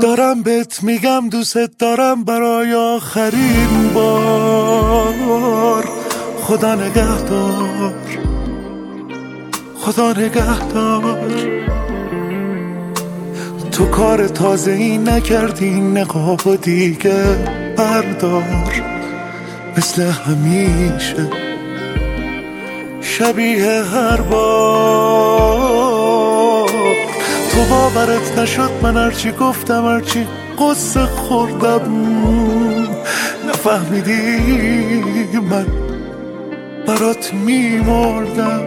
دارم بهت میگم دوست دارم برای آخرین بار. خدا نگهدار، خدا نگهدار. تو کار تازه ای نکردی، نقاب دیگه بردار. مثل همیشه شبیه هر بار. تو باورت نشد من هرچی گفتم، هرچی قصه خوردم، نفهمیدی من برات میمردم.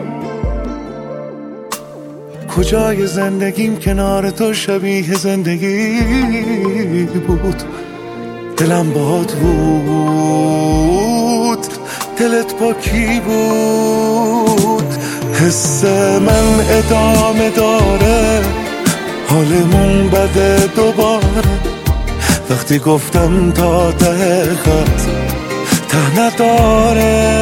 کجای زندگیم کنار تو شبیه زندگی بود. دلم باهات بود، دلت با کی بود؟ حس من ادامه داره، حالمون بده دوباره. وقتی گفتم تا ته خط ته نداره.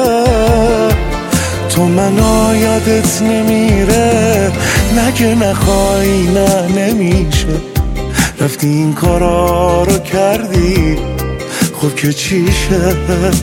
تو منو یادت نمیره، نگه نخوای نه نمیشه. رفتی این کارا رو کردی، خب که چیشه؟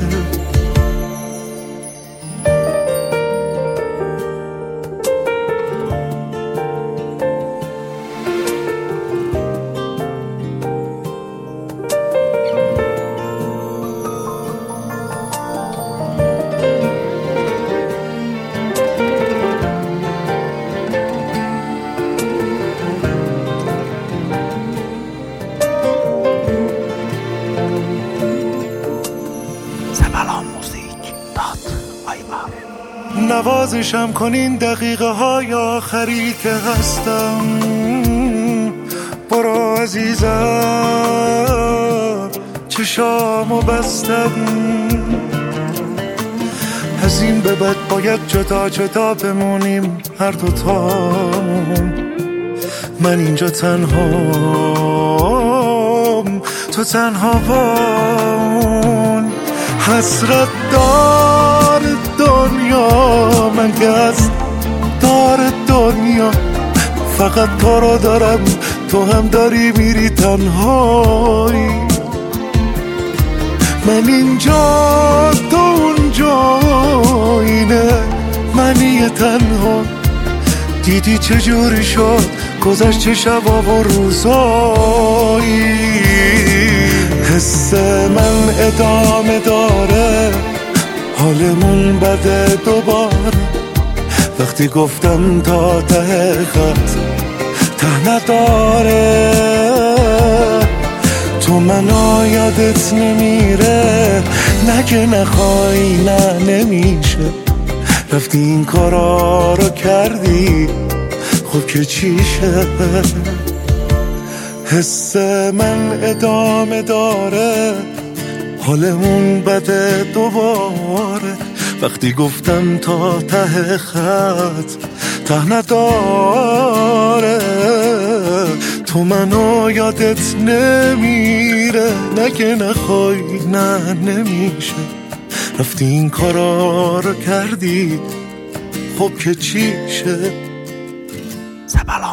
نوازشم کنین دقیقه های آخری که هستم. برو عزیزم چشامو بستم. از این به بعد باید جدا جدا بمونیم هر دوتامون. من اینجا تنهام، تو تنها بمون. حسرت دار دنیا، من گز دار دنیا. فقط تو رو دارم، تو هم داری میری تنهایی. من اینجا تو اونجا، اینه منی تنها. دیدی چجوری شد گذشت چه شبا و روزایی. حس من ادامه داره، حالمون بده دوباره. وقتی گفتم تا ته خط ته نداره. تو منو یادت نمیره، نگه نخوای نه نمیشه. رفتی این کارا رو کردی، خب که چیشه؟ حس من ادامه داره، حالمون بده دوباره. وقتی گفتم تا ته خط ته نداره. تو منو یادت نمیره، نگه نخوای نه نمیشه. رفتی این کارا رو کردی، خب که چیشه؟